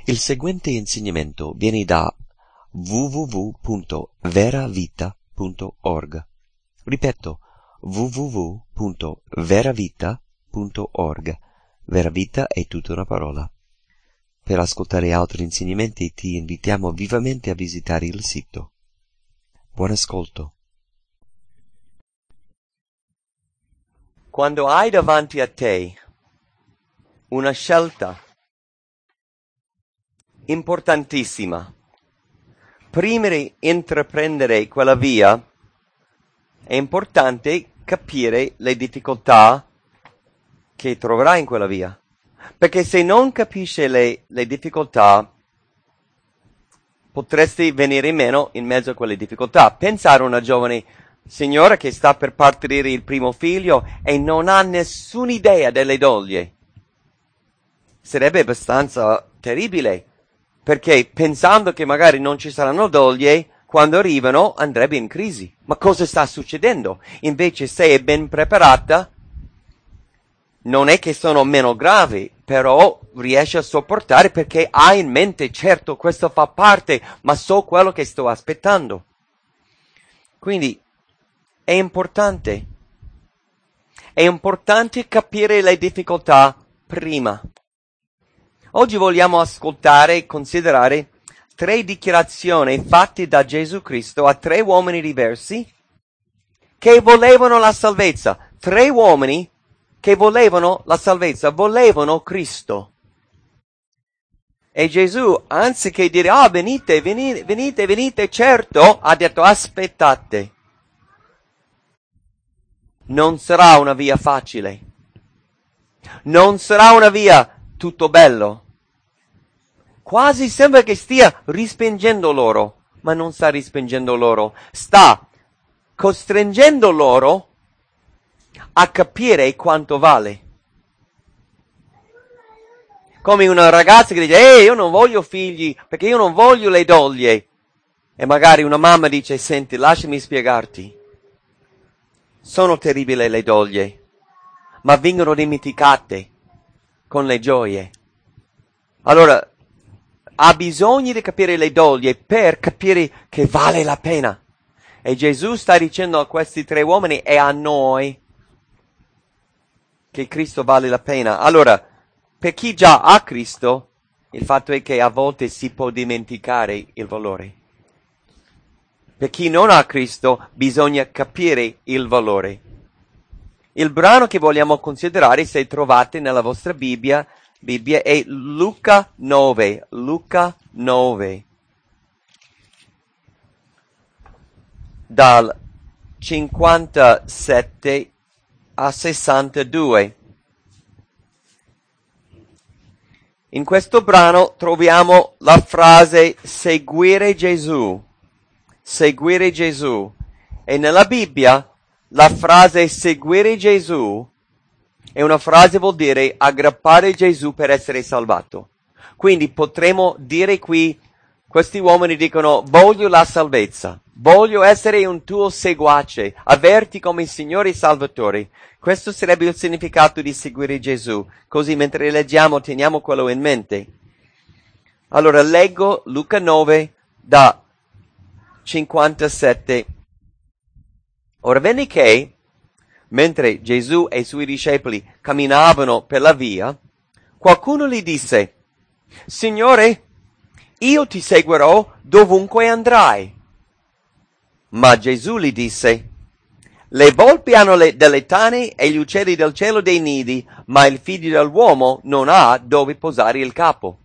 Il seguente insegnamento viene da www.veravita.org. Ripeto, www.veravita.org. Veravita è tutta una parola. Per ascoltare altri insegnamenti ti invitiamo vivamente a visitare il sito. Buon ascolto. Quando hai davanti a te una scelta importantissima, prima di intraprendere quella via, è importante capire le difficoltà che troverai in quella via. Perché se non capisci le difficoltà, potresti venire meno in mezzo a quelle difficoltà. Pensare a una giovane signora che sta per partorire il primo figlio e non ha nessuna idea delle doglie. Sarebbe abbastanza terribile, perché pensando che magari non ci saranno doglie, quando arrivano andrebbe in crisi. Ma cosa sta succedendo? Invece se è ben preparata, non è che sono meno gravi, però riesce a sopportare perché ha in mente, certo, questo fa parte, ma so quello che sto aspettando. Quindi è importante capire le difficoltà prima. Oggi vogliamo ascoltare e considerare 3 dichiarazioni fatte da Gesù Cristo a 3 uomini diversi che volevano la salvezza. 3 uomini che volevano la salvezza, volevano Cristo. E Gesù, anziché dire, venite, certo, ha detto, aspettate. Non sarà una via facile. Non sarà una via tutto bello. Quasi sembra che stia respingendo loro, ma non sta respingendo loro. Sta costringendo loro a capire quanto vale. Come una ragazza che dice, io non voglio figli, perché io non voglio le doglie. E magari una mamma dice, senti, lasciami spiegarti. Sono terribili le doglie, ma vengono dimenticate con le gioie. Allora, ha bisogno di capire le doglie per capire che vale la pena. E Gesù sta dicendo a questi 3 uomini e a noi che Cristo vale la pena. Allora, per chi già ha Cristo, il fatto è che a volte si può dimenticare il valore. Per chi non ha Cristo, bisogna capire il valore. Il brano che vogliamo considerare, se trovate nella vostra Bibbia, è Luca 9. Luca 9. Dal 57 a 62. In questo brano troviamo la frase seguire Gesù. Seguire Gesù. E nella Bibbia la frase seguire Gesù è una frase vuol dire aggrappare Gesù per essere salvato. Quindi potremmo dire qui, questi uomini dicono, voglio la salvezza, voglio essere un tuo seguace, averti come Signore e Salvatore. Questo sarebbe il significato di seguire Gesù. Così mentre leggiamo teniamo quello in mente. Allora leggo Luca 9 da 57. Ora venne che, mentre Gesù e i suoi discepoli camminavano per la via, qualcuno gli disse, Signore, io ti seguirò dovunque andrai. Ma Gesù gli disse, le volpi hanno delle tane e gli uccelli del cielo dei nidi, ma il figlio dell'uomo non ha dove posare il capo.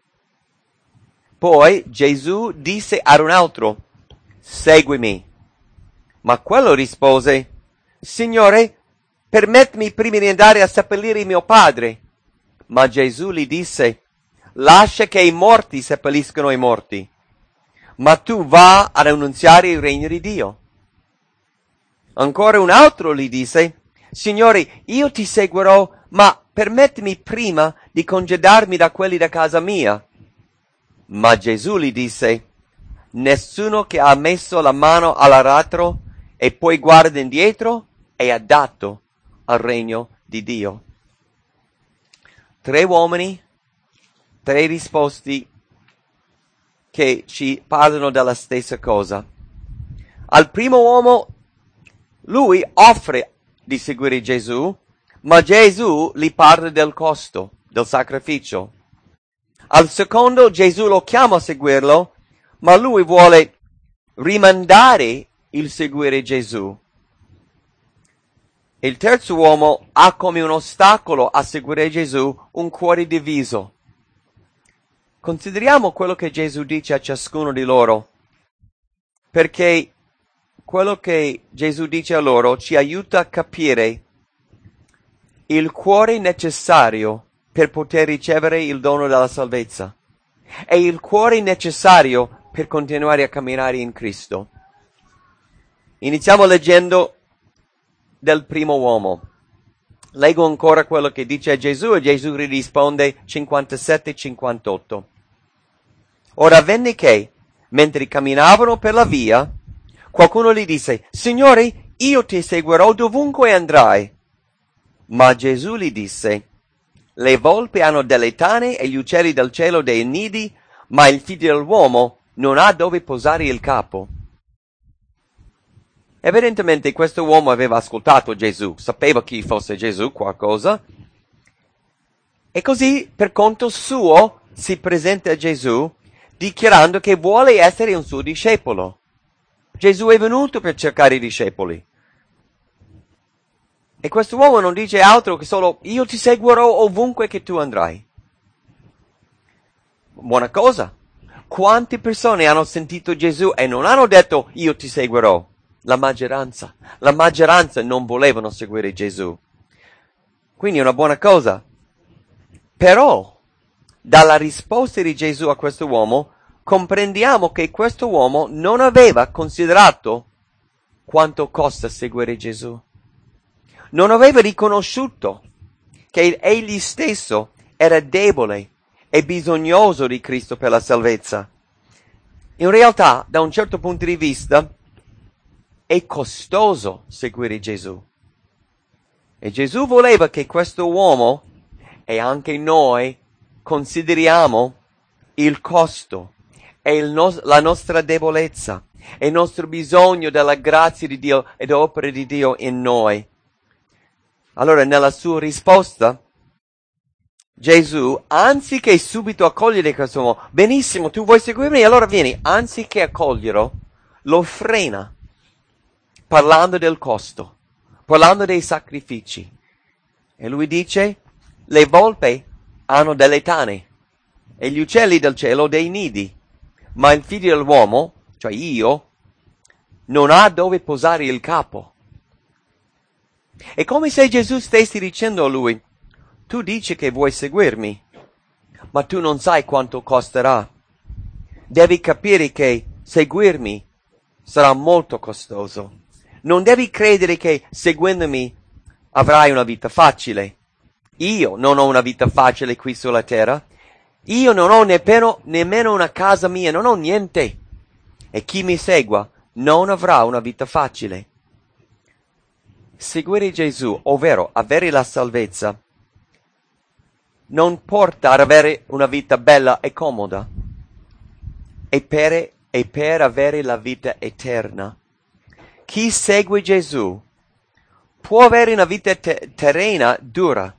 Poi Gesù disse ad un altro, seguimi. Ma quello rispose, Signore, permettimi prima di andare a seppellire mio padre. Ma Gesù gli disse, lascia che i morti seppelliscano i morti, ma tu va ad annunziare il regno di Dio. Ancora un altro gli disse, Signore, io ti seguirò, ma permettimi prima di congedarmi da quelli da casa mia. Ma Gesù gli disse, nessuno che ha messo la mano all'aratro e poi guarda indietro è adatto al regno di Dio. 3 uomini 3 risposte che ci parlano della stessa cosa. Al primo uomo, lui offre di seguire Gesù, ma Gesù gli parla del costo, del sacrificio. Al secondo, Gesù lo chiama a seguirlo, ma lui vuole rimandare il seguire Gesù. Il terzo uomo ha come un ostacolo a seguire Gesù un cuore diviso. Consideriamo quello che Gesù dice a ciascuno di loro, perché quello che Gesù dice a loro ci aiuta a capire il cuore necessario per poter ricevere il dono della salvezza e il cuore necessario per continuare a camminare in Cristo. Iniziamo leggendo del primo uomo. Leggo ancora quello che dice Gesù e Gesù risponde 57-58. Ora avvenne che, mentre camminavano per la via, qualcuno gli disse, Signore, io ti seguirò dovunque andrai. Ma Gesù gli disse, le volpi hanno delle tane e gli uccelli del cielo dei nidi, ma il figlio dell'uomo non ha dove posare il capo. Evidentemente questo uomo aveva ascoltato Gesù, sapeva chi fosse Gesù, qualcosa, e così per conto suo si presenta a Gesù dichiarando che vuole essere un suo discepolo. Gesù è venuto per cercare i discepoli. E questo uomo non dice altro che solo io ti seguirò ovunque che tu andrai. Buona cosa. Quante persone hanno sentito Gesù e non hanno detto io ti seguirò? La maggioranza non volevano seguire Gesù. Quindi è una buona cosa. Però, dalla risposta di Gesù a questo uomo, comprendiamo che questo uomo non aveva considerato quanto costa seguire Gesù. Non aveva riconosciuto che egli stesso era debole e bisognoso di Cristo per la salvezza. In realtà, da un certo punto di vista, è costoso seguire Gesù. E Gesù voleva che questo uomo e anche noi consideriamo il costo e la nostra debolezza e il nostro bisogno della grazia di Dio ed opere di Dio in noi. Allora, nella sua risposta, Gesù, anziché subito accogliere questo uomo, benissimo, tu vuoi seguirmi? Allora vieni, anziché accoglierlo, lo frena, parlando del costo, parlando dei sacrifici. E lui dice, le volpi hanno delle tane e gli uccelli del cielo dei nidi, ma il figlio dell'uomo, cioè io, non ha dove posare il capo. È come se Gesù stesse dicendo a lui, tu dici che vuoi seguirmi, ma tu non sai quanto costerà. Devi capire che seguirmi sarà molto costoso. Non devi credere che seguendomi avrai una vita facile. Io non ho una vita facile qui sulla terra. Io non ho nemmeno una casa mia, non ho niente. E chi mi segua non avrà una vita facile. Seguire Gesù, ovvero avere la salvezza, non porta ad avere una vita bella e comoda. E per avere la vita eterna. Chi segue Gesù può avere una vita terrena dura,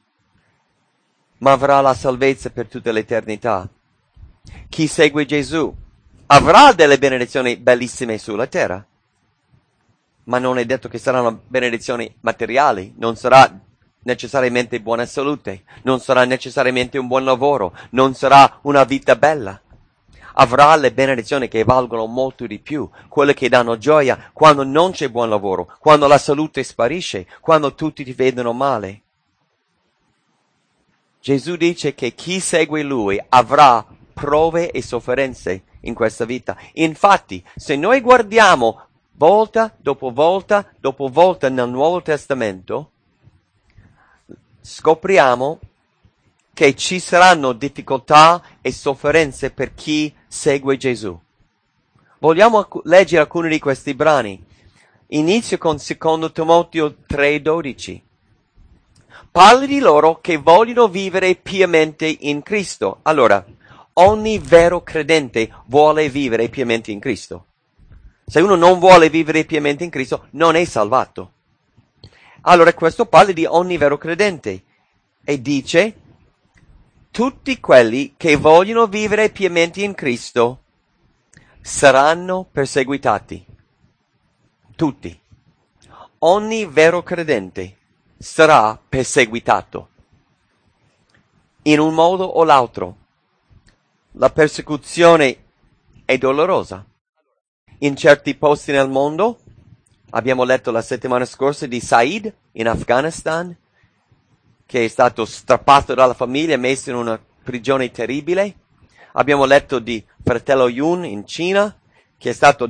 ma avrà la salvezza per tutta l'eternità. Chi segue Gesù avrà delle benedizioni bellissime sulla terra, ma non è detto che saranno benedizioni materiali, non sarà necessariamente buona salute, non sarà necessariamente un buon lavoro, non sarà una vita bella. Avrà le benedizioni che valgono molto di più, quelle che danno gioia quando non c'è buon lavoro, quando la salute sparisce, quando tutti ti vedono male. Gesù dice che chi segue Lui avrà prove e sofferenze in questa vita. Infatti, se noi guardiamo volta dopo volta dopo volta nel Nuovo Testamento, scopriamo che ci saranno difficoltà e sofferenze per chi segue Gesù. Vogliamo leggere alcuni di questi brani. Inizio con 2 Timoteo 3,12. Parla di loro che vogliono vivere piamente in Cristo. Allora, ogni vero credente vuole vivere piamente in Cristo. Se uno non vuole vivere piamente in Cristo, non è salvato. Allora questo parla di ogni vero credente e dice: tutti quelli che vogliono vivere piamente in Cristo saranno perseguitati. Tutti. Ogni vero credente sarà perseguitato. In un modo o l'altro. La persecuzione è dolorosa. In certi posti nel mondo, abbiamo letto la settimana scorsa di Said in Afghanistan, che è stato strappato dalla famiglia e messo in una prigione terribile. Abbiamo letto di fratello Yun in Cina, che è stato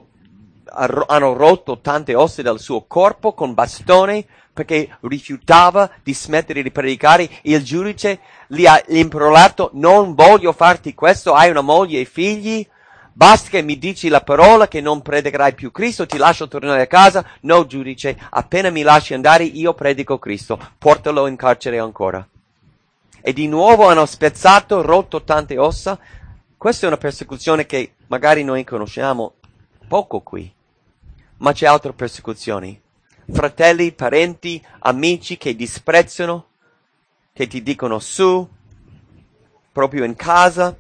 hanno rotto tante ossa del suo corpo con bastone perché rifiutava di smettere di predicare. Il giudice gli ha implorato: non voglio farti questo, hai una moglie e figli, basta che mi dici la parola che non predicherai più Cristo, ti lascio tornare a casa. No, giudice, appena mi lasci andare io predico Cristo, portalo in carcere ancora. E di nuovo hanno spezzato, rotto tante ossa. Questa è una persecuzione che magari noi conosciamo poco qui, ma c'è altre persecuzioni. Fratelli, parenti, amici che disprezzano, che ti dicono su, proprio in casa.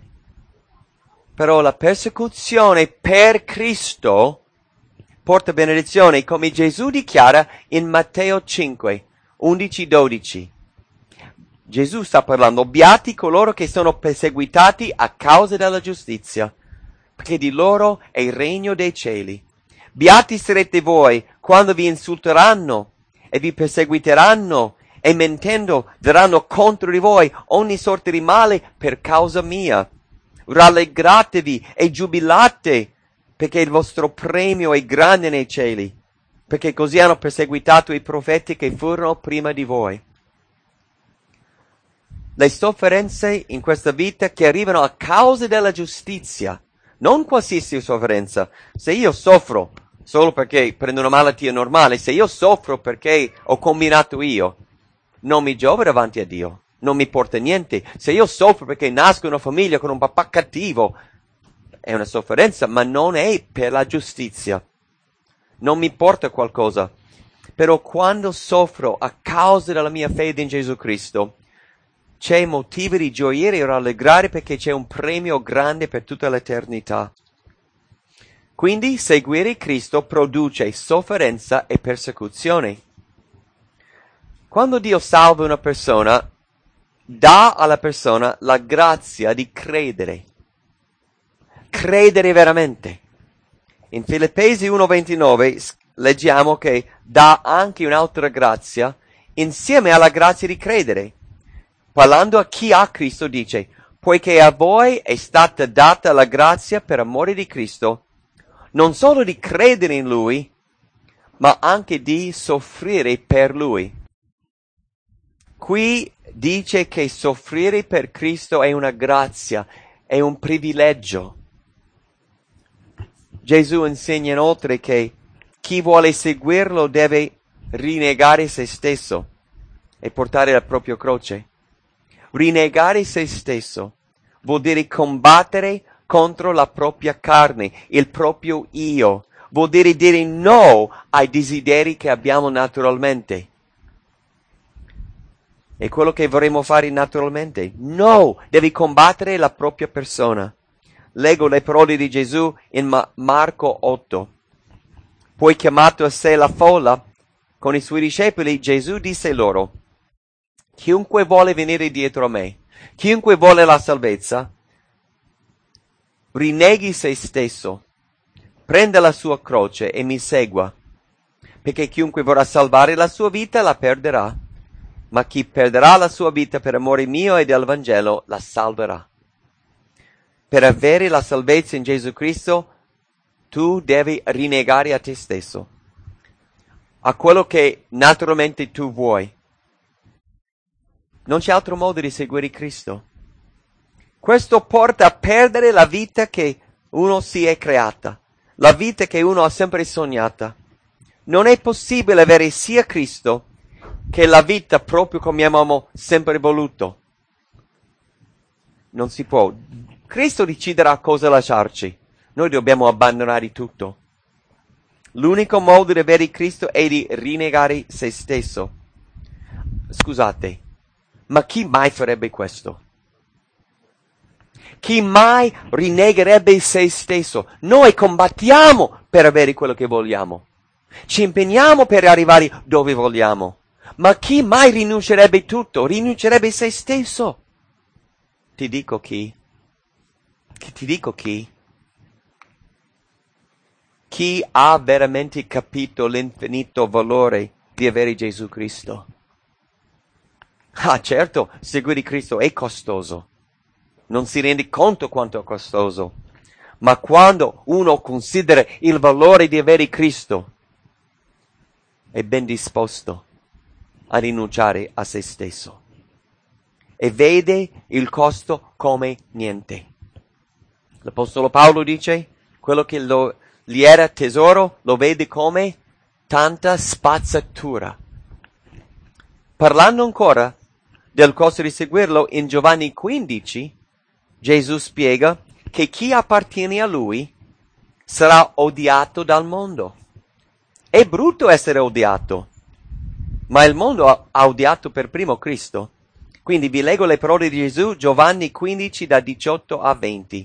Però la persecuzione per Cristo porta benedizione, come Gesù dichiara in Matteo 5, 11-12. Gesù sta parlando: beati coloro che sono perseguitati a causa della giustizia, perché di loro è il regno dei cieli. Beati sarete voi quando vi insulteranno e vi perseguiteranno e mentendo daranno contro di voi ogni sorta di male per causa mia. Rallegratevi e giubilate, perché il vostro premio è grande nei cieli, perché così hanno perseguitato i profeti che furono prima di voi. Le sofferenze in questa vita che arrivano a causa della giustizia, non qualsiasi sofferenza. Se io soffro solo perché prendo una malattia normale, se io soffro perché ho combinato io, non mi giova davanti a Dio, non mi porta niente. Se io soffro perché nasco in una famiglia con un papà cattivo, è una sofferenza, ma non è per la giustizia. Non mi porta qualcosa. Però quando soffro a causa della mia fede in Gesù Cristo, c'è motivo di gioire e rallegrare, perché c'è un premio grande per tutta l'eternità. Quindi seguire Cristo produce sofferenza e persecuzione. Quando Dio salva una persona, dà alla persona la grazia di credere. Credere veramente. In Filippesi 1:29 leggiamo che dà anche un'altra grazia insieme alla grazia di credere. Parlando a chi ha Cristo dice: poiché a voi è stata data la grazia per amore di Cristo, non solo di credere in Lui, ma anche di soffrire per Lui. Qui dice che soffrire per Cristo è una grazia, è un privilegio. Gesù insegna inoltre che chi vuole seguirlo deve rinnegare se stesso e portare la propria croce. Rinnegare se stesso vuol dire combattere contro la propria carne, il proprio io. Vuol dire no ai desideri che abbiamo naturalmente. E quello che vorremmo fare naturalmente? No, devi combattere la propria persona. Leggo le parole di Gesù in Marco 8. Poi chiamato a sé la folla con i suoi discepoli, Gesù disse loro: chiunque vuole venire dietro a me, chiunque vuole la salvezza, rinneghi se stesso, prenda la sua croce e mi segua, perché chiunque vorrà salvare la sua vita la perderà, ma chi perderà la sua vita per amore mio e del Vangelo la salverà. Per avere la salvezza in Gesù Cristo, tu devi rinnegare a te stesso, a quello che naturalmente tu vuoi. Non c'è altro modo di seguire Cristo. Questo porta a perdere la vita che uno si è creata, la vita che uno ha sempre sognata. Non è possibile avere sia Cristo che la vita proprio come abbiamo sempre voluto. Non si può. Cristo deciderà cosa lasciarci. Noi dobbiamo abbandonare tutto. L'unico modo di avere Cristo è di rinnegare se stesso. Scusate, ma chi mai farebbe questo? Chi mai rinnegherebbe se stesso? Noi combattiamo per avere quello che vogliamo. Ci impegniamo per arrivare dove vogliamo. Ma chi mai rinuncerebbe tutto? Rinuncerebbe se stesso? Ti dico chi? Ti dico chi? Chi ha veramente capito l'infinito valore di avere Gesù Cristo? Ah, certo, seguire Cristo è costoso. Non si rende conto quanto è costoso. Ma quando uno considera il valore di avere Cristo, è ben disposto a rinunciare a se stesso. E vede il costo come niente. L'Apostolo Paolo dice, quello che gli era tesoro lo vede come tanta spazzatura. Parlando ancora del costo di seguirlo, in Giovanni 15, Gesù spiega che chi appartiene a Lui sarà odiato dal mondo. È brutto essere odiato, ma il mondo ha odiato per primo Cristo. Quindi vi leggo le parole di Gesù, Giovanni 15, da 18 a 20.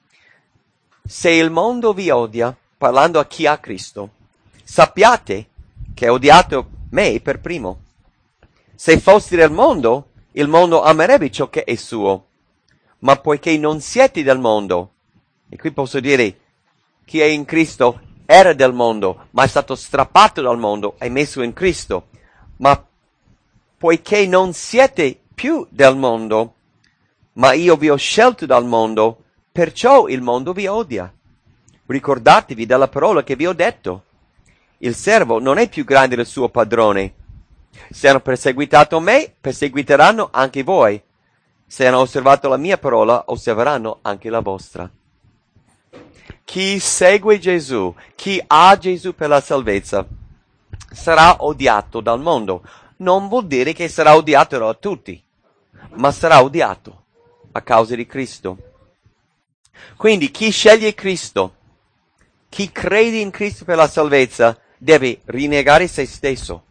Se il mondo vi odia, parlando a chi ha Cristo, sappiate che ha odiato me per primo. Se fossi del mondo, il mondo amerebbe ciò che è suo. Ma poiché non siete del mondo, e qui posso dire, chi è in Cristo era del mondo, ma è stato strappato dal mondo e messo in Cristo. Ma poiché non siete più del mondo, ma io vi ho scelto dal mondo, perciò il mondo vi odia. Ricordatevi della parola che vi ho detto. Il servo non è più grande del suo padrone. Se hanno perseguitato me, perseguiteranno anche voi. Se hanno osservato la mia parola, osserveranno anche la vostra. Chi segue Gesù, chi ha Gesù per la salvezza, sarà odiato dal mondo. Non vuol dire che sarà odiato da tutti, ma sarà odiato a causa di Cristo. Quindi chi sceglie Cristo, chi crede in Cristo per la salvezza, deve rinnegare se stesso.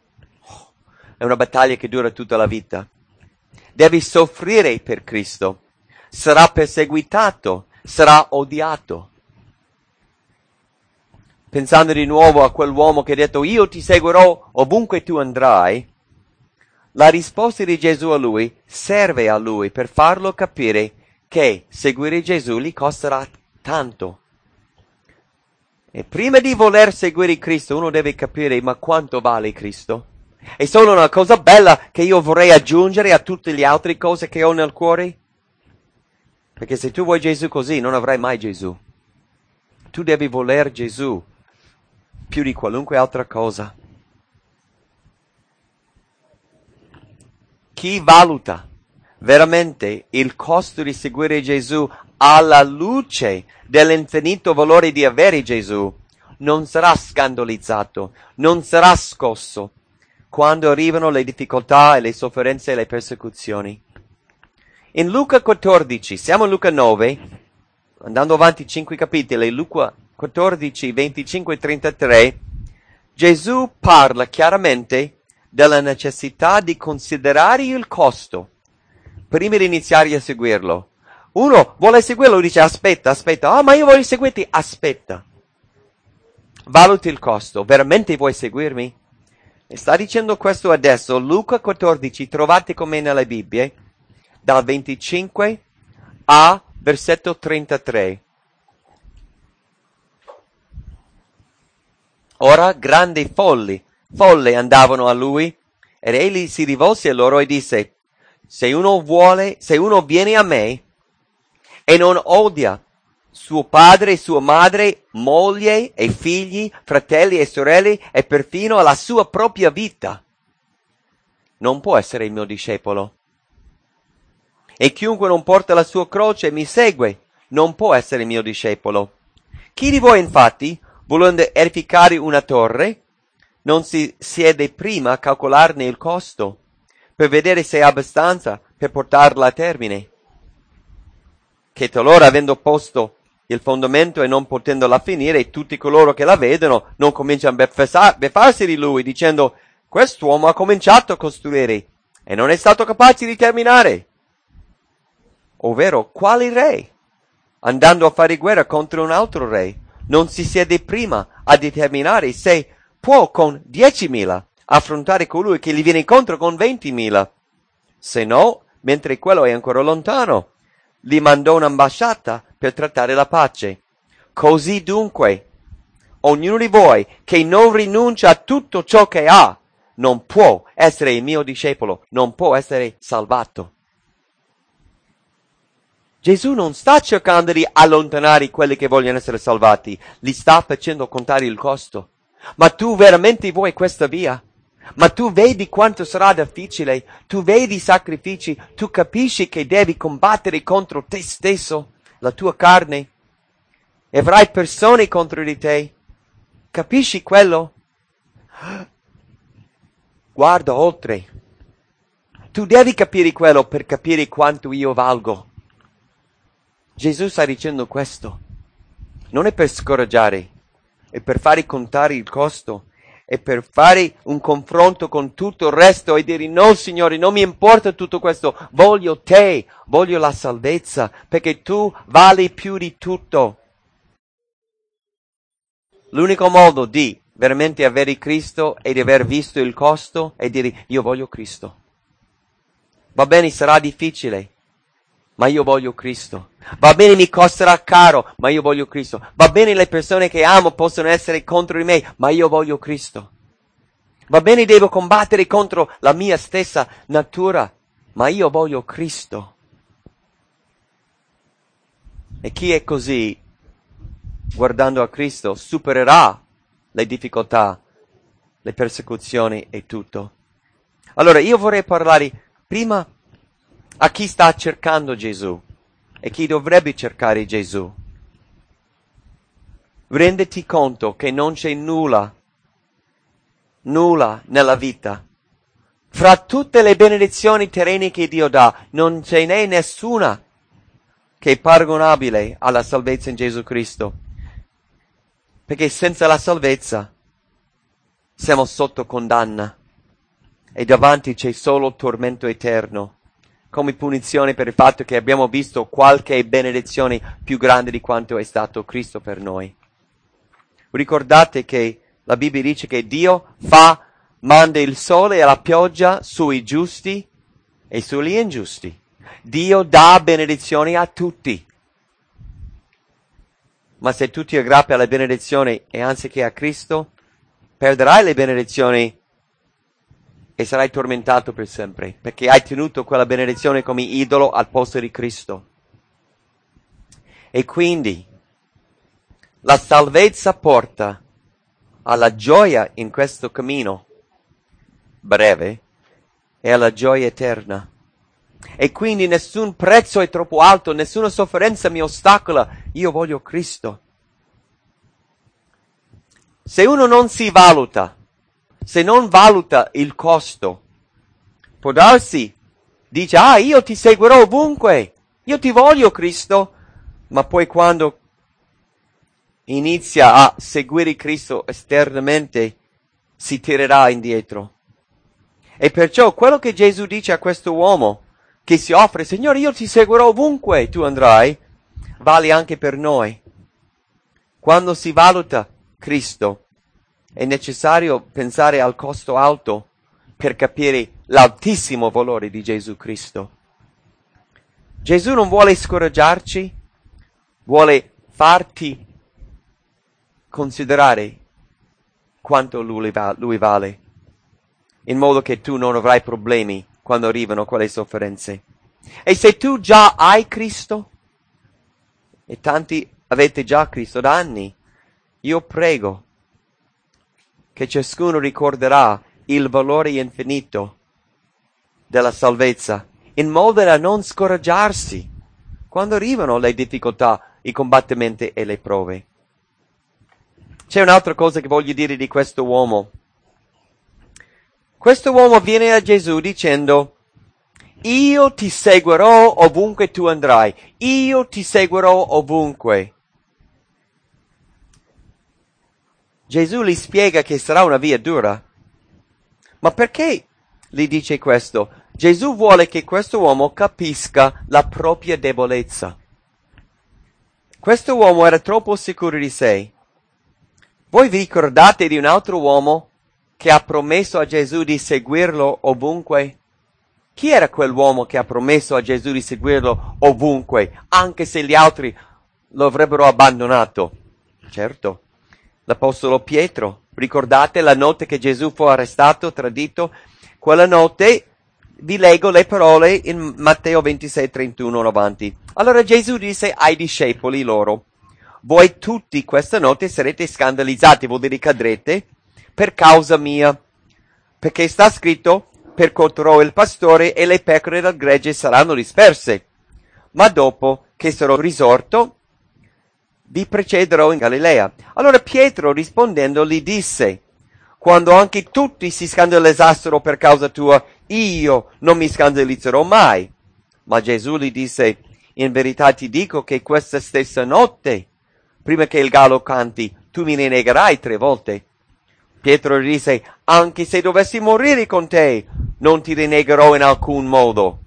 È una battaglia che dura tutta la vita. Devi soffrire per Cristo. Sarà perseguitato, sarà odiato. Pensando di nuovo a quell'uomo che ha detto io ti seguirò ovunque tu andrai, la risposta di Gesù a lui serve a lui per farlo capire che seguire Gesù gli costerà tanto. E prima di voler seguire Cristo uno deve capire ma quanto vale Cristo? È solo una cosa bella che io vorrei aggiungere a tutte le altre cose che ho nel cuore? Perché se tu vuoi Gesù così non avrai mai Gesù. Tu devi voler Gesù più di qualunque altra cosa. Chi valuta veramente il costo di seguire Gesù alla luce dell'infinito valore di avere Gesù non sarà scandalizzato, non sarà scosso quando arrivano le difficoltà e le sofferenze e le persecuzioni. In Luca 14, siamo in Luca 9, andando avanti 5 capitoli, Luca 14, 25 e 33, Gesù parla chiaramente della necessità di considerare il costo prima di iniziare a seguirlo. Uno vuole seguirlo, dice aspetta, ma io voglio seguirti, aspetta. Valuti il costo, veramente vuoi seguirmi? E sta dicendo questo adesso, Luca 14, trovate con me nelle Bibbie, dal 25 a versetto 33. Ora grandi folle andavano a lui, ed egli si rivolse a loro e disse, se uno viene a me e non odia suo padre e sua madre, moglie e figli, fratelli e sorelle e perfino la sua propria vita, non può essere il mio discepolo. E chiunque non porta la sua croce e mi segue, non può essere il mio discepolo. Chi di voi infatti, volendo edificare una torre, non si siede prima a calcolarne il costo, per vedere se è abbastanza per portarla a termine? Che talora, avendo posto il fondamento e non potendola finire, tutti coloro che la vedono non cominciano a beffarsi di lui, dicendo: quest'uomo ha cominciato a costruire e non è stato capace di terminare. Ovvero, quale re, andando a fare guerra contro un altro re, non si siede prima a determinare se può con 10.000 affrontare colui che gli viene incontro con 20.000? Se no, mentre quello è ancora lontano, gli mandò un'ambasciata per trattare la pace. Così dunque, ognuno di voi che non rinuncia a tutto ciò che ha, non può essere il mio discepolo, non può essere salvato. Gesù non sta cercando di allontanare quelli che vogliono essere salvati, li sta facendo contare il costo. Ma tu veramente vuoi questa via? Ma tu vedi quanto sarà difficile, tu vedi i sacrifici, tu capisci che devi combattere contro te stesso, la tua carne, e avrai persone contro di te. Capisci quello? Guarda oltre. Tu devi capire quello per capire quanto io valgo. Gesù sta dicendo questo. Non è per scoraggiare, è per fare contare il costo, è per fare un confronto con tutto il resto e dire: no, Signore, non mi importa tutto questo, voglio te, voglio la salvezza, perché tu vali più di tutto. L'unico modo di veramente avere Cristo e di aver visto il costo è dire: io voglio Cristo. Va bene, sarà difficile, ma io voglio Cristo. Va bene, mi costerà caro, ma io voglio Cristo. Va bene, le persone che amo possono essere contro di me, ma io voglio Cristo. Va bene, devo combattere contro la mia stessa natura, ma io voglio Cristo. E chi è così, guardando a Cristo, supererà le difficoltà, le persecuzioni e tutto. Allora, io vorrei parlare prima a chi sta cercando Gesù e chi dovrebbe cercare Gesù. Renditi conto che non c'è nulla nella vita. Fra tutte le benedizioni terrene che Dio dà, non ce n'è nessuna che è paragonabile alla salvezza in Gesù Cristo. Perché senza la salvezza siamo sotto condanna e davanti c'è solo tormento eterno, come punizione per il fatto che abbiamo visto qualche benedizione più grande di quanto è stato Cristo per noi. Ricordate che la Bibbia dice che Dio manda il sole e la pioggia sui giusti e sugli ingiusti. Dio dà benedizioni a tutti. Ma se tu ti aggrappi alla benedizione e anziché a Cristo, perderai le benedizioni e sarai tormentato per sempre, perché hai tenuto quella benedizione come idolo al posto di Cristo. E quindi la salvezza porta alla gioia in questo cammino breve e alla gioia eterna. E quindi nessun prezzo è troppo alto, nessuna sofferenza mi ostacola, io voglio Cristo. Se uno non si valuta, se non valuta il costo, può darsi, dice: io ti seguirò ovunque, io ti voglio Cristo, ma poi quando inizia a seguire Cristo esternamente si tirerà indietro. E perciò quello che Gesù dice a questo uomo che si offre: Signore, io ti seguirò ovunque tu andrai, vale anche per noi. Quando si valuta Cristo è necessario pensare al costo alto per capire l'altissimo valore di Gesù Cristo. Gesù non vuole scoraggiarci, vuole farti considerare quanto lui vale, in modo che tu non avrai problemi quando arrivano quelle sofferenze. E se tu già hai Cristo, e tanti avete già Cristo da anni, io prego che ciascuno ricorderà il valore infinito della salvezza, in modo da non scoraggiarsi quando arrivano le difficoltà, i combattimenti e le prove. C'è un'altra cosa che voglio dire di questo uomo. Questo uomo viene a Gesù dicendo: io ti seguirò ovunque tu andrai, io ti seguirò ovunque. Gesù gli spiega che sarà una via dura. Ma perché gli dice questo? Gesù vuole che questo uomo capisca la propria debolezza. Questo uomo era troppo sicuro di sé. Voi vi ricordate di un altro uomo che ha promesso a Gesù di seguirlo ovunque? Chi era quell'uomo che ha promesso a Gesù di seguirlo ovunque, anche se gli altri lo avrebbero abbandonato? Certo, l'apostolo Pietro. Ricordate la notte che Gesù fu arrestato, tradito? Quella notte vi leggo le parole in Matteo 26, 31 avanti. Allora Gesù disse ai discepoli loro: voi tutti questa notte sarete scandalizzati, vuol dire cadrete, per causa mia, perché sta scritto: percuoterò il pastore e le pecore del gregge saranno disperse. Ma dopo che sarò risorto, vi precederò in Galilea. Allora Pietro rispondendo gli disse: quando anche tutti si scandalizzassero per causa tua, io non mi scandalizzerò mai. Ma Gesù gli disse: in verità ti dico che questa stessa notte, prima che il gallo canti, tu mi negherai 3 volte. Pietro gli disse: anche se dovessi morire con te, non ti rinnegherò in alcun modo.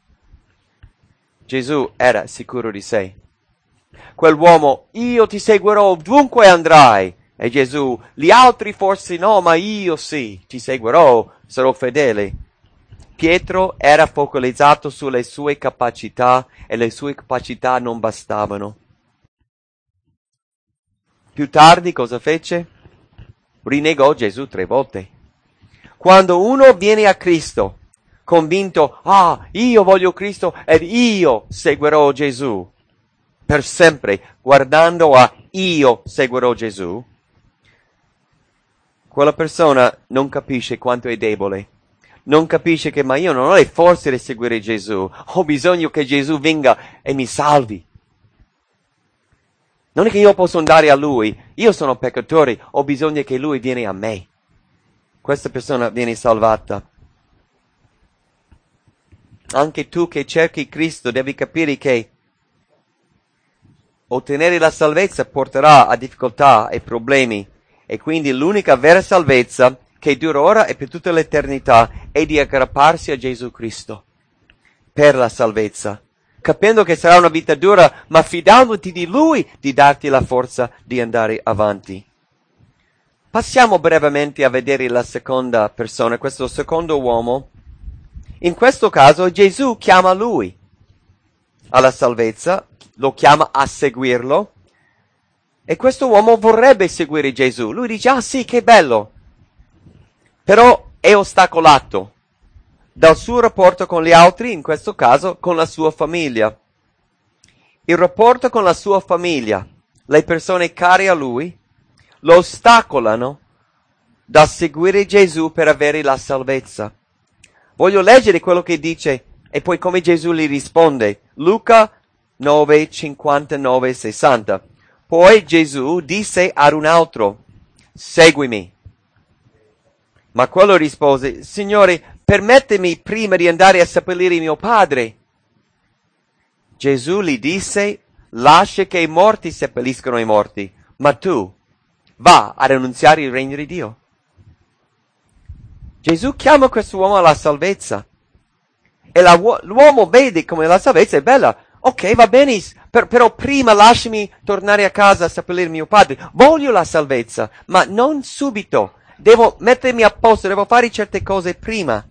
Gesù era sicuro di sé. Quell'uomo: io ti seguirò ovunque andrai. E Gesù: gli altri forse no, ma io sì, ti seguirò, sarò fedele. Pietro era focalizzato sulle sue capacità e le sue capacità non bastavano. Più tardi cosa fece? Rinnegò Gesù 3 volte. Quando uno viene a Cristo, convinto: io voglio Cristo ed io seguirò Gesù, per sempre, guardando a io seguirò Gesù, quella persona non capisce quanto è debole. Non capisce che ma io non ho le forze di seguire Gesù. Ho bisogno che Gesù venga e mi salvi. Non è che io posso andare a Lui. Io sono peccatore. Ho bisogno che Lui viene a me. Questa persona viene salvata. Anche tu che cerchi Cristo devi capire che ottenere la salvezza porterà a difficoltà e problemi. E quindi l'unica vera salvezza che dura ora e per tutta l'eternità è di aggrapparsi a Gesù Cristo per la salvezza, capendo che sarà una vita dura, ma fidandoti di Lui di darti la forza di andare avanti. Passiamo brevemente a vedere la seconda persona, questo secondo uomo. In questo caso Gesù chiama lui alla salvezza, lo chiama a seguirlo, e questo uomo vorrebbe seguire Gesù. Lui dice: sì, che bello! Però è ostacolato dal suo rapporto con gli altri, in questo caso con la sua famiglia. Il rapporto con la sua famiglia, le persone care a lui, lo ostacolano da seguire Gesù per avere la salvezza. Voglio leggere quello che dice e poi come Gesù gli risponde. Luca 9, 59, 60. Poi Gesù disse ad un altro: seguimi. Ma quello rispose: Signore, permettimi prima di andare a seppellire mio padre. Gesù gli disse: lascia che i morti seppelliscono i morti, ma tu va ad annunziare il regno di Dio. Gesù chiama questo uomo alla salvezza. E l'uomo vede come la salvezza è bella. Ok, va bene, però prima lasciami tornare a casa a seppellire mio padre. Voglio la salvezza, ma non subito. Devo mettermi a posto, devo fare certe cose prima.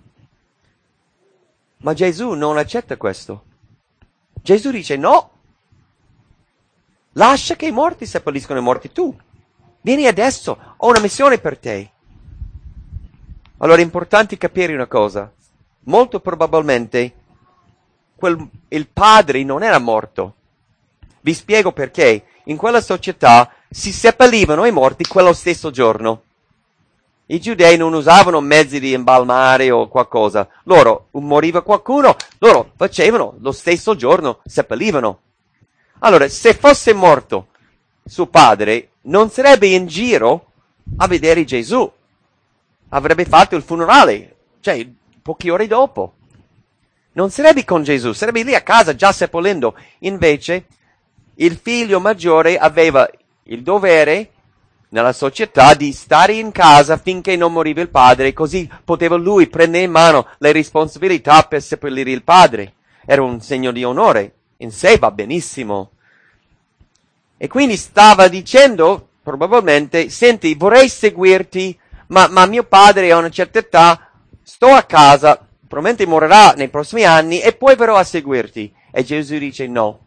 Ma Gesù non accetta questo. Gesù dice: no, lascia che i morti seppelliscono i morti. Tu vieni adesso, ho una missione per te. Allora è importante capire una cosa. Molto probabilmente il padre non era morto. Vi spiego perché. In quella società si seppellivano i morti quello stesso giorno. I giudei non usavano mezzi di imbalmare o qualcosa. Loro, moriva qualcuno, loro facevano lo stesso giorno, seppellivano. Allora, se fosse morto suo padre, non sarebbe in giro a vedere Gesù. avrebbe fatto il funerale, cioè poche ore dopo. Non sarebbe con Gesù, sarebbe lì a casa già seppellendo. Invece il figlio maggiore aveva il dovere nella società di stare in casa finché non moriva il padre, così poteva lui prendere in mano le responsabilità per seppellire il padre. Era un segno di onore, in sé va benissimo. E quindi stava dicendo, probabilmente, senti, vorrei seguirti, ma mio padre a una certa età, sto a casa, probabilmente morirà nei prossimi anni e poi verrò a seguirti. E Gesù dice no.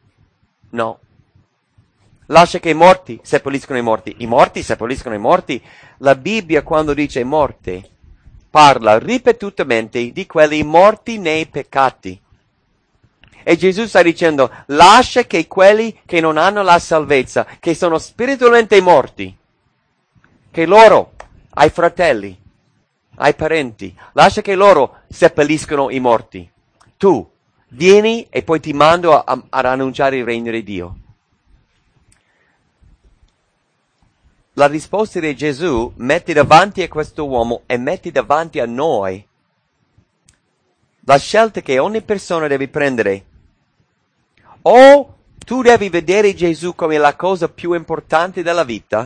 Lascia che i morti seppelliscono i morti. I morti seppelliscono i morti. La Bibbia, quando dice morte, parla ripetutamente di quelli morti nei peccati. E Gesù sta dicendo, lascia che quelli che non hanno la salvezza, che sono spiritualmente morti, che loro, ai fratelli, ai parenti, lascia che loro seppelliscono i morti. Tu vieni e poi ti mando ad annunciare il regno di Dio. La risposta di Gesù mette davanti a questo uomo e mette davanti a noi la scelta che ogni persona deve prendere. O tu devi vedere Gesù come la cosa più importante della vita,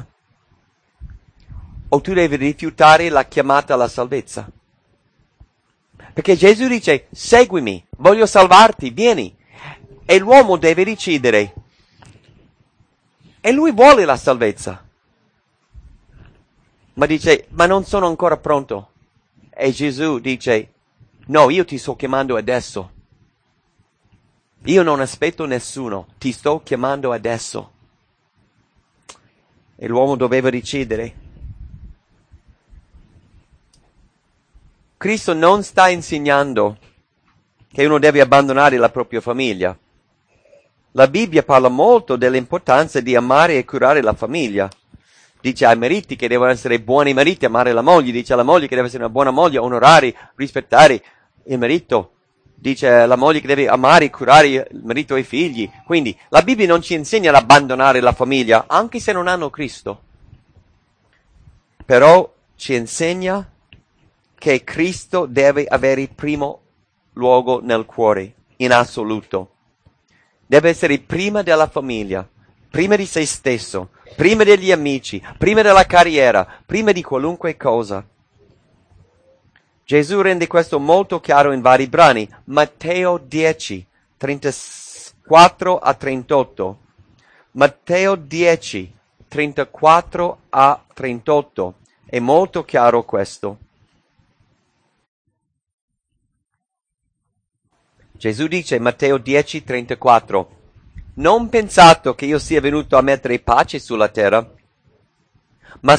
o tu devi rifiutare la chiamata alla salvezza. Perché Gesù dice, seguimi, voglio salvarti, vieni. E l'uomo deve decidere. E lui vuole la salvezza. Ma dice, ma non sono ancora pronto. E Gesù dice, no, io ti sto chiamando adesso. Io non aspetto nessuno, ti sto chiamando adesso. E l'uomo doveva decidere. Cristo non sta insegnando che uno deve abbandonare la propria famiglia. La Bibbia parla molto dell'importanza di amare e curare la famiglia. Dice ai mariti che devono essere buoni mariti, amare la moglie. Dice alla moglie che deve essere una buona moglie, onorare, rispettare il marito. Dice alla moglie che deve amare e curare il marito e i figli. Quindi la Bibbia non ci insegna ad abbandonare la famiglia, anche se non hanno Cristo. Però ci insegna che Cristo deve avere il primo luogo nel cuore, in assoluto. Deve essere prima della famiglia, prima di se stesso, prima degli amici, prima della carriera, prima di qualunque cosa. Gesù rende questo molto chiaro in vari brani. Matteo 10, 34 a 38. Matteo 10, 34 a 38. È molto chiaro questo. Gesù dice, Matteo 10, 34, non pensate che io sia venuto a mettere pace sulla terra, ma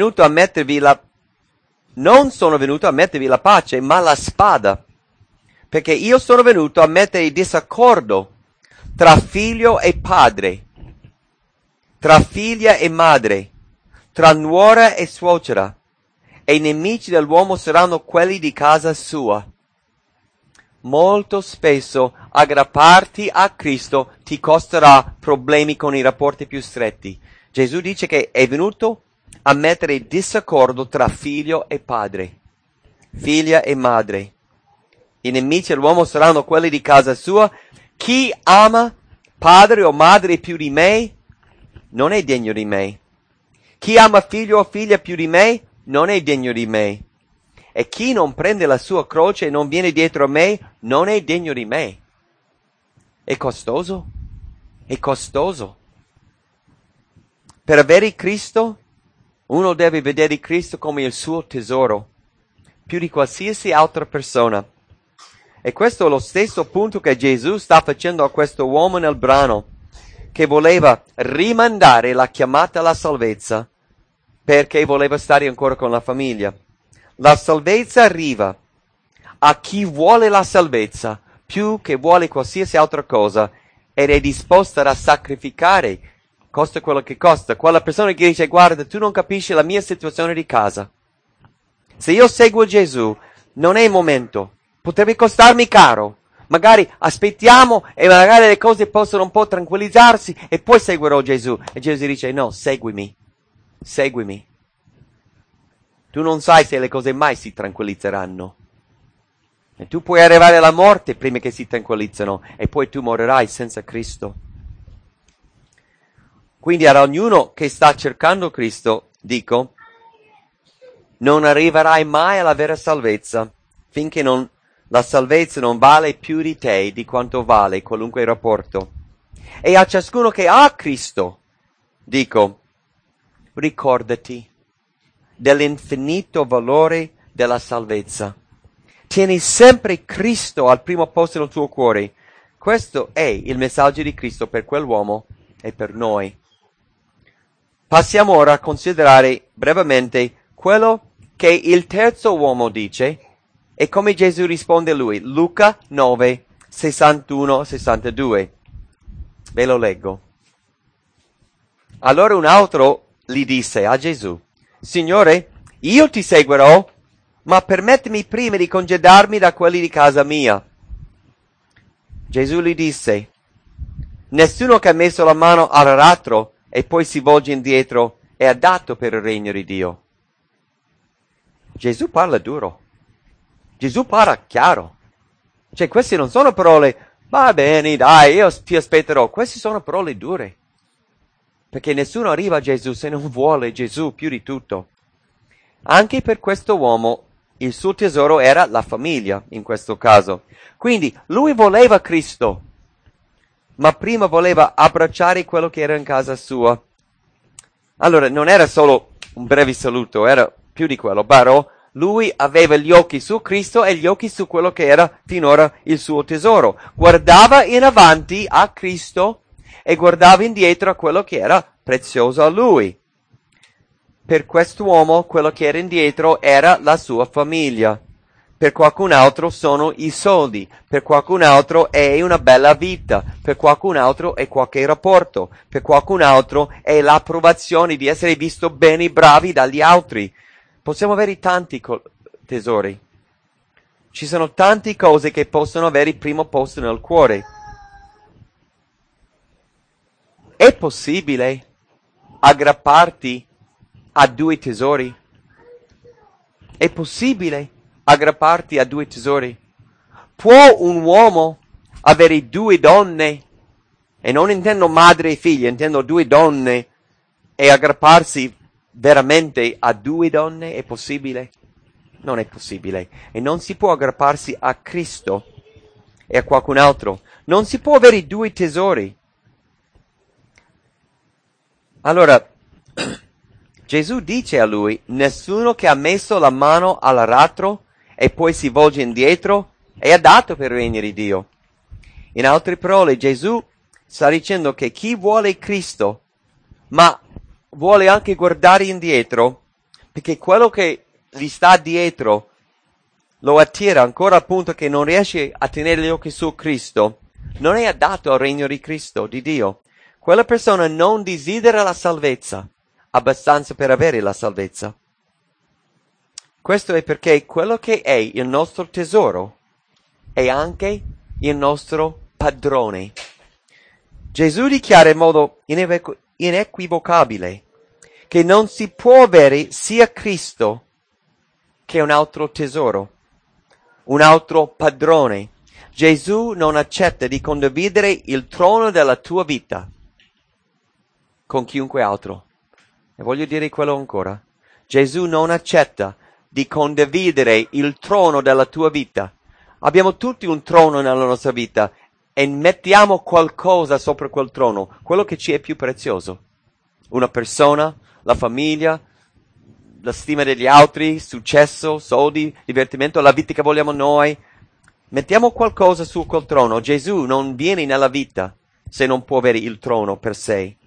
non sono venuto a mettervi la pace, ma la spada, perché io sono venuto a mettere il disaccordo tra figlio e padre, tra figlia e madre, tra nuora e suocera, e i nemici dell'uomo saranno quelli di casa sua. Molto spesso aggrapparti a Cristo ti costerà problemi con i rapporti più stretti. Gesù dice che è venuto a mettere il disaccordo tra figlio e padre, figlia e madre. I nemici dell'uomo saranno quelli di casa sua. Chi ama padre o madre più di me non è degno di me. Chi ama figlio o figlia più di me non è degno di me. E chi non prende la sua croce e non viene dietro a me non è degno di me. È costoso? È costoso. Per avere Cristo, uno deve vedere Cristo come il suo tesoro, più di qualsiasi altra persona. E questo è lo stesso punto che Gesù sta facendo a questo uomo nel brano, che voleva rimandare la chiamata alla salvezza, perché voleva stare ancora con la famiglia. La salvezza arriva a chi vuole la salvezza più che vuole qualsiasi altra cosa ed è disposta a sacrificare, costa quello che costa. Quella persona che dice, guarda, tu non capisci la mia situazione di casa. Se io seguo Gesù, non è il momento. Potrebbe costarmi caro. Magari aspettiamo e magari le cose possono un po' tranquillizzarsi e poi seguirò Gesù. E Gesù dice, no, seguimi. Seguimi. Tu non sai se le cose mai si tranquillizzeranno. E tu puoi arrivare alla morte prima che si tranquillizzano e poi tu morirai senza Cristo. Quindi ad ognuno che sta cercando Cristo, dico, non arriverai mai alla vera salvezza finché la salvezza non vale più di te di quanto vale qualunque rapporto. E a ciascuno che ha Cristo, dico, ricordati dell'infinito valore della salvezza. Tieni sempre Cristo al primo posto nel tuo cuore. Questo è il messaggio di Cristo per quell'uomo e per noi. Passiamo ora a considerare brevemente quello che il terzo uomo dice e come Gesù risponde a lui. Luca 9, 61-62. Ve lo leggo. Allora un altro gli disse a Gesù, Signore, io ti seguirò, ma permettimi prima di congedarmi da quelli di casa mia. Gesù gli disse, nessuno che ha messo la mano all'aratro e poi si volge indietro è adatto per il regno di Dio. Gesù parla duro. Gesù parla chiaro. Cioè, queste non sono parole, va bene, dai, io ti aspetterò. Queste sono parole dure. Perché nessuno arriva a Gesù se non vuole Gesù più di tutto. Anche per questo uomo il suo tesoro era la famiglia, in questo caso. Quindi lui voleva Cristo, ma prima voleva abbracciare quello che era in casa sua. Allora, non era solo un breve saluto, era più di quello, però lui aveva gli occhi su Cristo e gli occhi su quello che era finora il suo tesoro. Guardava in avanti a Cristo e guardava indietro a quello che era prezioso a lui. Per quest'uomo quello che era indietro era la sua famiglia. Per qualcun altro sono i soldi, per qualcun altro è una bella vita, per qualcun altro è qualche rapporto, per qualcun altro è l'approvazione di essere visto bene, bravi dagli altri. Possiamo avere tanti tesori. Ci sono tante cose che possono avere il primo posto nel cuore. È possibile aggrapparti a due tesori? È possibile aggrapparti a due tesori? Può un uomo avere due donne, e non intendo madre e figlia, intendo due donne, e aggrapparsi veramente a due donne? È possibile? Non è possibile. E non si può aggrapparsi a Cristo e a qualcun altro. Non si può avere due tesori. Allora, Gesù dice a lui, nessuno che ha messo la mano all'aratro e poi si volge indietro è adatto per il regno di Dio. In altre parole, Gesù sta dicendo che chi vuole Cristo, ma vuole anche guardare indietro, perché quello che gli sta dietro lo attira ancora al punto che non riesce a tenere gli occhi su Cristo, non è adatto al regno di Cristo, di Dio. Quella persona non desidera la salvezza abbastanza per avere la salvezza. Questo è perché quello che è il nostro tesoro è anche il nostro padrone. Gesù dichiara in modo inequivocabile che non si può avere sia Cristo che un altro tesoro, un altro padrone. Gesù non accetta di condividere il trono della tua vita con chiunque altro. E voglio dire quello ancora. Gesù non accetta di condividere il trono della tua vita. Abbiamo tutti un trono nella nostra vita e mettiamo qualcosa sopra quel trono, quello che ci è più prezioso. Una persona, la famiglia, la stima degli altri, successo, soldi, divertimento, la vita che vogliamo noi. Mettiamo qualcosa su quel trono. Gesù non viene nella vita se non può avere il trono per sé.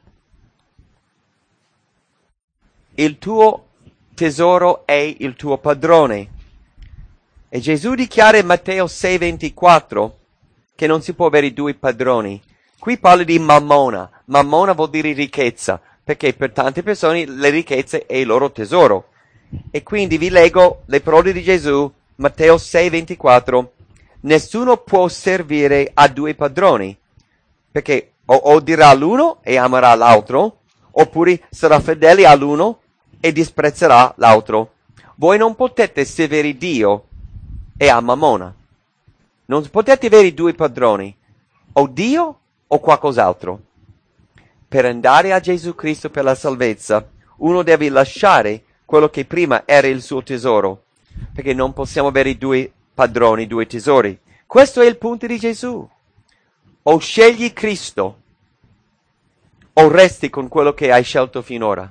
Il tuo tesoro è il tuo padrone. E Gesù dichiara in Matteo 6,24 che non si può avere due padroni. Qui parla di mammona. Mammona vuol dire ricchezza, perché per tante persone le ricchezze è il loro tesoro. E quindi vi leggo le parole di Gesù, Matteo 6,24. Nessuno può servire a due padroni, perché o dirà l'uno e amerà l'altro, oppure sarà fedele all'uno e disprezzerà l'altro. Voi non potete servire Dio e a Mammona. Non potete avere due padroni, o Dio o qualcos'altro. Per andare a Gesù Cristo per la salvezza, uno deve lasciare quello che prima era il suo tesoro, perché non possiamo avere due padroni, due tesori. Questo è il punto di Gesù. O scegli Cristo, o resti con quello che hai scelto finora.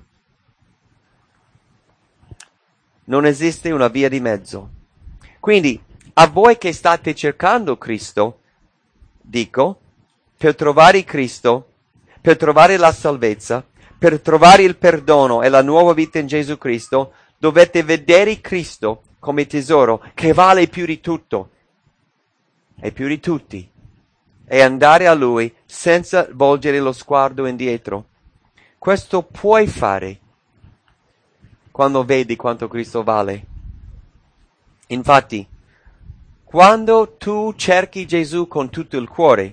Non esiste una via di mezzo. Quindi, a voi che state cercando Cristo, dico, per trovare Cristo, per trovare la salvezza, per trovare il perdono e la nuova vita in Gesù Cristo, dovete vedere Cristo come tesoro che vale più di tutto e più di tutti, e andare a Lui senza volgere lo sguardo indietro. Questo puoi fare quando vedi quanto Cristo vale. Infatti, quando tu cerchi Gesù con tutto il cuore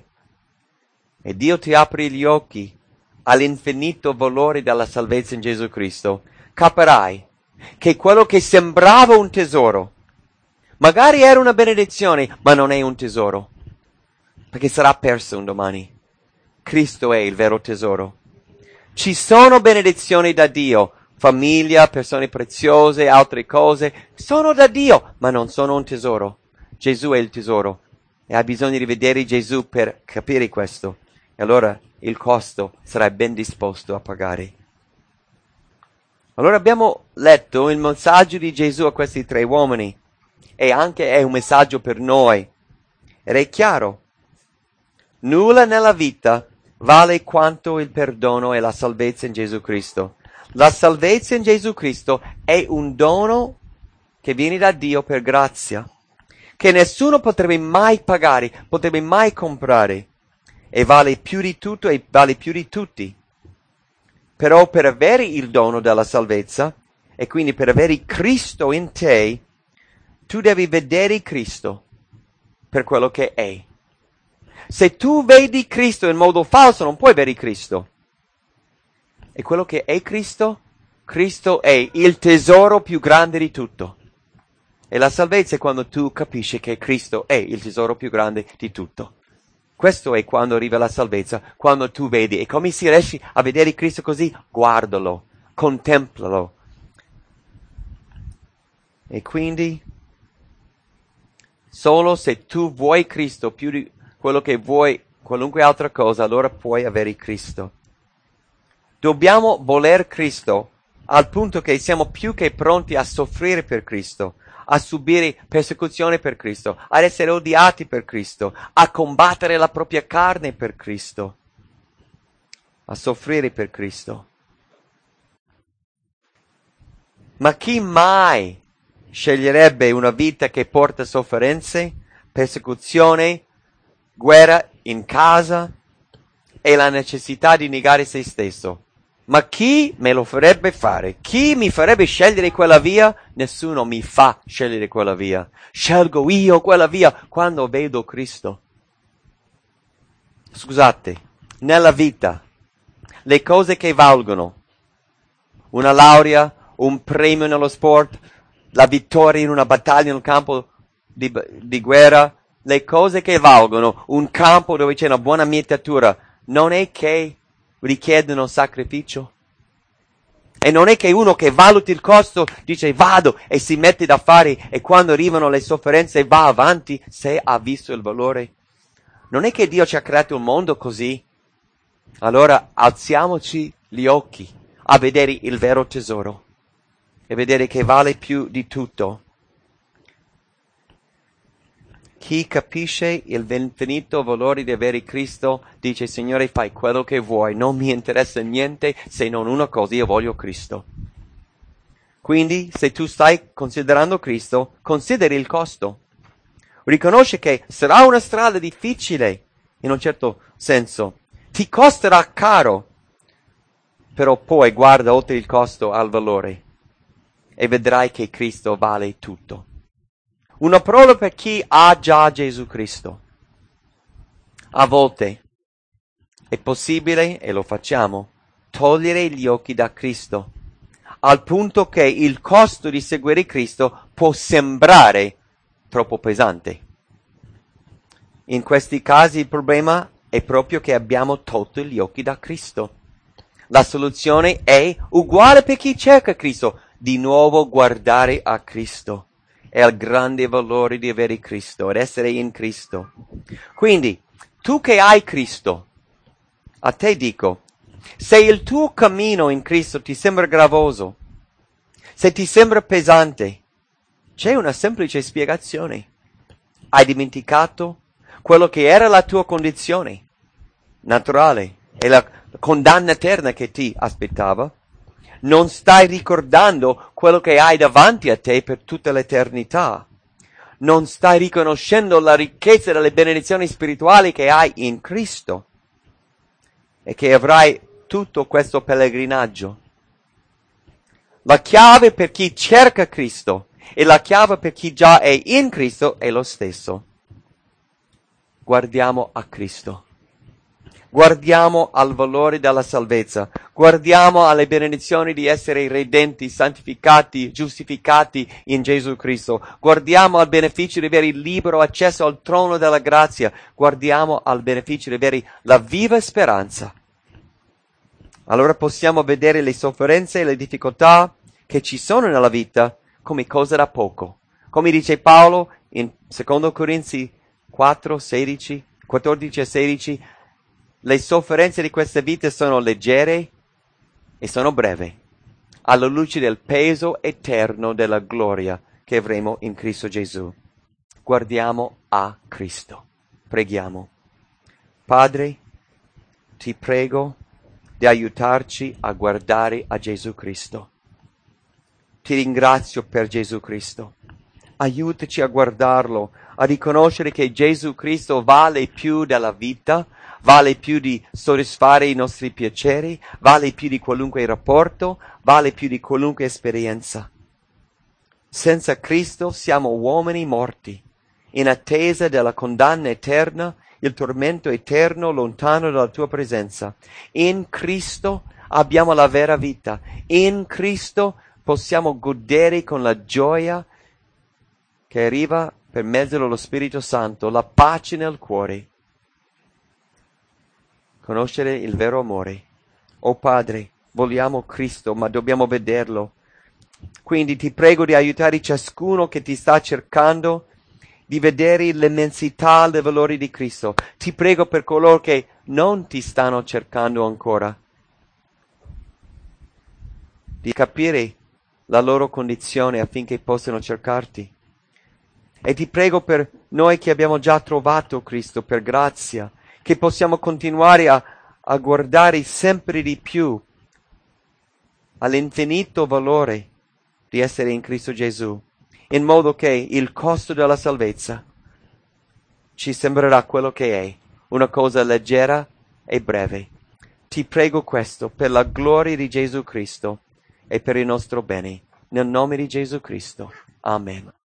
e Dio ti apre gli occhi all'infinito valore della salvezza in Gesù Cristo, capirai che quello che sembrava un tesoro, magari era una benedizione, ma non è un tesoro, perché sarà perso un domani. Cristo è il vero tesoro. Ci sono benedizioni da Dio, famiglia, persone preziose, altre cose, sono da Dio, ma non sono un tesoro. Gesù è il tesoro e hai bisogno di vedere Gesù per capire questo. E allora il costo sarai ben disposto a pagare. Allora abbiamo letto il messaggio di Gesù a questi tre uomini e anche è un messaggio per noi. Ed è chiaro, nulla nella vita vale quanto il perdono e la salvezza in Gesù Cristo. La salvezza in Gesù Cristo è un dono che viene da Dio per grazia, che nessuno potrebbe mai pagare, potrebbe mai comprare, e vale più di tutto e vale più di tutti. Però per avere il dono della salvezza, e quindi per avere Cristo in te, tu devi vedere Cristo per quello che è. Se tu vedi Cristo in modo falso, non puoi vedere Cristo. E quello che è Cristo? Cristo è il tesoro più grande di tutto. E la salvezza è quando tu capisci che Cristo è il tesoro più grande di tutto. Questo è quando arriva la salvezza, quando tu vedi. E come si riesci a vedere Cristo così? Guardalo, contemplalo. E quindi, solo se tu vuoi Cristo più di quello che vuoi qualunque altra cosa, allora puoi avere Cristo. Dobbiamo voler Cristo al punto che siamo più che pronti a soffrire per Cristo, a subire persecuzione per Cristo, ad essere odiati per Cristo, a combattere la propria carne per Cristo, a soffrire per Cristo. Ma chi mai sceglierebbe una vita che porta sofferenze, persecuzione, guerra in casa e la necessità di negare se stesso? Ma chi me lo farebbe fare? Chi mi farebbe scegliere quella via? Nessuno mi fa scegliere quella via. Scelgo io quella via quando vedo Cristo. Scusate, nella vita, le cose che valgono, una laurea, un premio nello sport, la vittoria in una battaglia in un campo di guerra, le cose che valgono, un campo dove c'è una buona mietitura, non è che richiedono sacrificio. E non è che uno che valuta il costo dice vado e si mette da fare e quando arrivano le sofferenze va avanti se ha visto il valore. Non è che Dio ci ha creato un mondo così. Allora alziamoci gli occhi a vedere il vero tesoro e vedere che vale più di tutto. Chi capisce il infinito valore di avere Cristo dice Signore fai quello che vuoi, non mi interessa niente se non una cosa, io voglio Cristo. Quindi se tu stai considerando Cristo, consideri il costo. Riconosci che sarà una strada difficile, in un certo senso, ti costerà caro, però poi guarda oltre il costo al valore e vedrai che Cristo vale tutto. Una parola per chi ha già Gesù Cristo. A volte è possibile, e lo facciamo, togliere gli occhi da Cristo. al punto che il costo di seguire Cristo può sembrare troppo pesante. In questi casi il problema è proprio che abbiamo tolto gli occhi da Cristo. La soluzione è uguale per chi cerca Cristo, di nuovo guardare a Cristo. È il grande valore di avere Cristo, ed essere in Cristo. Quindi, tu che hai Cristo, a te dico, se il tuo cammino in Cristo ti sembra gravoso, se ti sembra pesante, c'è una semplice spiegazione. Hai dimenticato quello che era la tua condizione naturale e la condanna eterna che ti aspettava. Non stai ricordando quello che hai davanti a te per tutta l'eternità. Non stai riconoscendo la ricchezza delle benedizioni spirituali che hai in Cristo e che avrai tutto questo pellegrinaggio. La chiave per chi cerca Cristo e la chiave per chi già è in Cristo è lo stesso. Guardiamo a Cristo. Guardiamo al valore della salvezza, guardiamo alle benedizioni di essere redenti, santificati, giustificati in Gesù Cristo, guardiamo al beneficio di avere il libero accesso al trono della grazia, guardiamo al beneficio di avere la viva speranza. Allora possiamo vedere le sofferenze e le difficoltà che ci sono nella vita come cose da poco. Come dice Paolo in 2 Corinzi 14 e 16, le sofferenze di questa vita sono leggere e sono brevi, alla luce del peso eterno della gloria che avremo in Cristo Gesù. Guardiamo a Cristo. Preghiamo. Padre, ti prego di aiutarci a guardare a Gesù Cristo. Ti ringrazio per Gesù Cristo. Aiutaci a guardarlo, a riconoscere che Gesù Cristo vale più della vita, vale più di soddisfare i nostri piaceri, vale più di qualunque rapporto, vale più di qualunque esperienza. Senza Cristo siamo uomini morti, in attesa della condanna eterna, il tormento eterno lontano dalla tua presenza. In Cristo abbiamo la vera vita. In Cristo possiamo godere con la gioia che arriva per mezzo dello Spirito Santo, la pace nel cuore. Conoscere il vero amore. Oh Padre, vogliamo Cristo, ma dobbiamo vederlo. Quindi ti prego di aiutare ciascuno che ti sta cercando di vedere l'immensità del valore di Cristo. Ti prego per coloro che non ti stanno cercando ancora, di capire la loro condizione affinché possano cercarti. E ti prego per noi che abbiamo già trovato Cristo per grazia, che possiamo continuare a guardare sempre di più all'infinito valore di essere in Cristo Gesù, in modo che il costo della salvezza ci sembrerà quello che è, una cosa leggera e breve. Ti prego questo per la gloria di Gesù Cristo e per il nostro bene. Nel nome di Gesù Cristo. Amen.